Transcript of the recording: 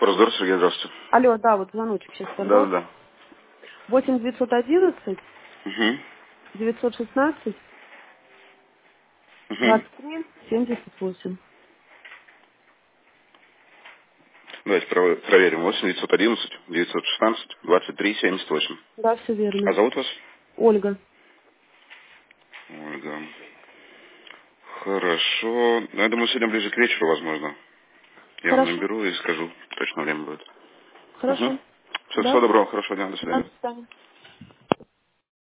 Раздор, Сергей, здравствуйте. Алло, да, вот звоночек сейчас сорвал. Да. 8-911, Угу. 916, Угу. 23, 78. Давайте проверим. 8 911 916 23 78. Да, все верно. А зовут вас? Ольга. Ольга. Хорошо. Ну, я думаю, сегодня ближе к вечеру, возможно. Я вам Хорошо. наберу и скажу. Точно время будет. Угу. Хорошо. Все, всего Да? доброго, хорошего дня, до Да, свидания. до свидания.